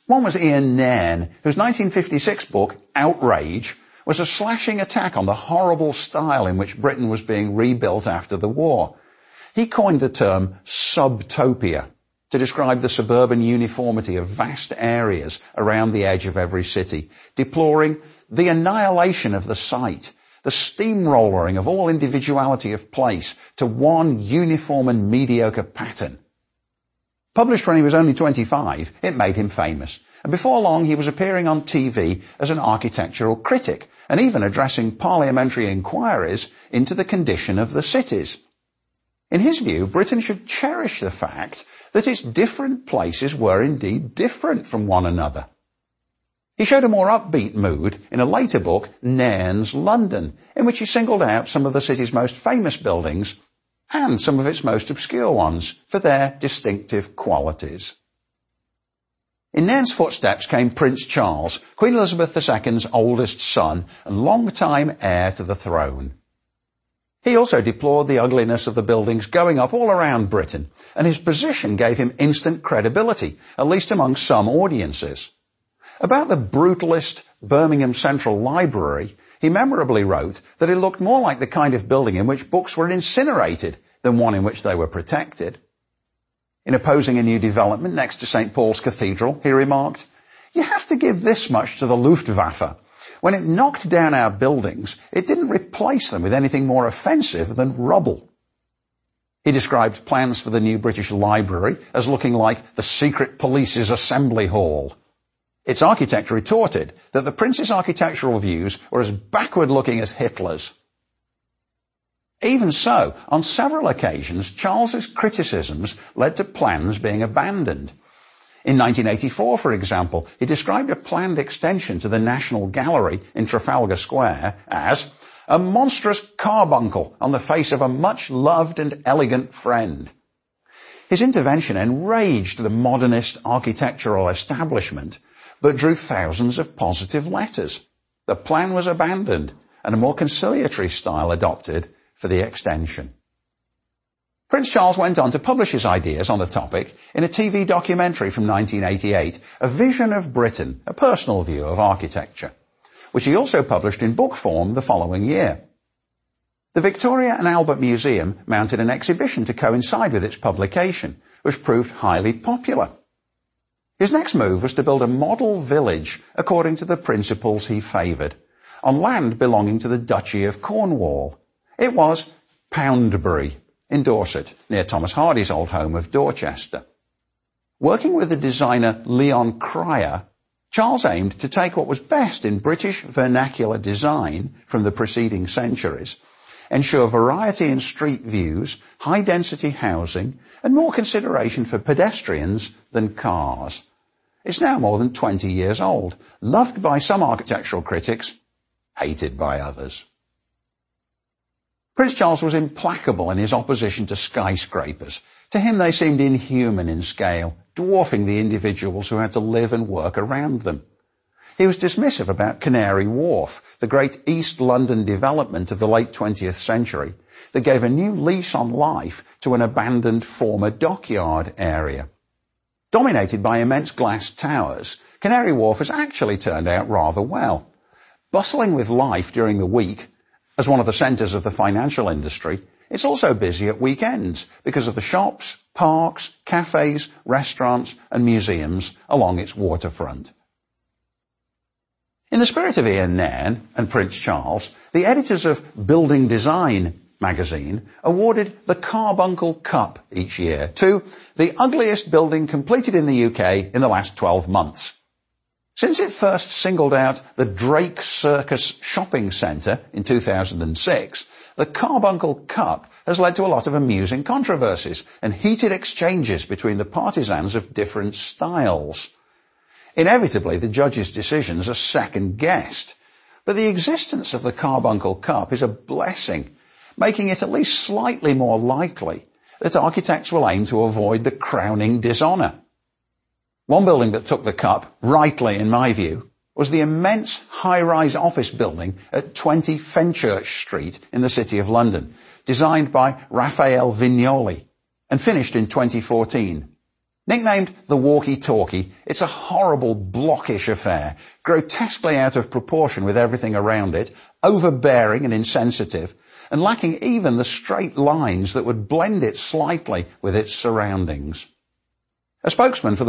One was Ian Nairn, whose 1956 book, Outrage, was a slashing attack on the horrible style in which Britain was being rebuilt after the war. He coined the term subtopia to describe the suburban uniformity of vast areas around the edge of every city, deploring the annihilation of the site, the steamrollering of all individuality of place to one uniform and mediocre pattern. Published when he was only 25, it made him famous, and before long he was appearing on TV as an architectural critic and even addressing parliamentary inquiries into the condition of the cities. In his view, Britain should cherish the fact that its different places were indeed different from one another. He showed a more upbeat mood in a later book, Nairn's London, in which he singled out some of the city's most famous buildings and some of its most obscure ones for their distinctive qualities. In Nairn's footsteps came Prince Charles, Queen Elizabeth II's oldest son and long-time heir to the throne. He also deplored the ugliness of the buildings going up all around Britain, and his position gave him instant credibility, at least among some audiences. About the brutalist Birmingham Central Library, he memorably wrote that it looked more like the kind of building in which books were incinerated than one in which they were protected. In opposing a new development next to St. Paul's Cathedral, he remarked, "You have to give this much to the Luftwaffe. When it knocked down our buildings, it didn't replace them with anything more offensive than rubble." He described plans for the new British Library as looking like the secret police's assembly hall. Its architect retorted that the prince's architectural views were as backward-looking as Hitler's. Even so, on several occasions, Charles's criticisms led to plans being abandoned. In 1984, for example, he described a planned extension to the National Gallery in Trafalgar Square as a monstrous carbuncle on the face of a much-loved and elegant friend. His intervention enraged the modernist architectural establishment, but drew thousands of positive letters. The plan was abandoned and a more conciliatory style adopted for the extension. Prince Charles went on to publish his ideas on the topic in a TV documentary from 1988, A Vision of Britain, a personal view of architecture, which he also published in book form the following year. The Victoria and Albert Museum mounted an exhibition to coincide with its publication, which proved highly popular. His next move was to build a model village according to the principles he favoured, on land belonging to the Duchy of Cornwall. It was Poundbury in Dorset, near Thomas Hardy's old home of Dorchester. Working with the designer Leon Cryer, Charles aimed to take what was best in British vernacular design from the preceding centuries, ensure variety in street views, high-density housing, and more consideration for pedestrians than cars. It's now more than 20 years old, loved by some architectural critics, hated by others. Prince Charles was implacable in his opposition to skyscrapers. To him they seemed inhuman in scale, dwarfing the individuals who had to live and work around them. He was dismissive about Canary Wharf, the great East London development of the late 20th century that gave a new lease on life to an abandoned former dockyard area. Dominated by immense glass towers, Canary Wharf has actually turned out rather well. Bustling with life during the week, as one of the centres of the financial industry, it's also busy at weekends because of the shops, parks, cafes, restaurants and museums along its waterfront. In the spirit of Ian Nairn and Prince Charles, the editors of Building Design magazine awarded the Carbuncle Cup each year to the ugliest building completed in the UK in the last 12 months. Since it first singled out the Drake Circus shopping centre in 2006, the Carbuncle Cup has led to a lot of amusing controversies and heated exchanges between the partisans of different styles. Inevitably, the judges' decisions are second-guessed, but the existence of the Carbuncle Cup is a blessing, making it at least slightly more likely that architects will aim to avoid the crowning dishonour. One building that took the cup, rightly in my view, was the immense high-rise office building at 20 Fenchurch Street in the City of London, designed by Raphael Vignoli and finished in 2014. Nicknamed the walkie-talkie, it's a horrible, blockish affair, grotesquely out of proportion with everything around it, overbearing and insensitive, and lacking even the straight lines that would blend it slightly with its surroundings. A spokesman for the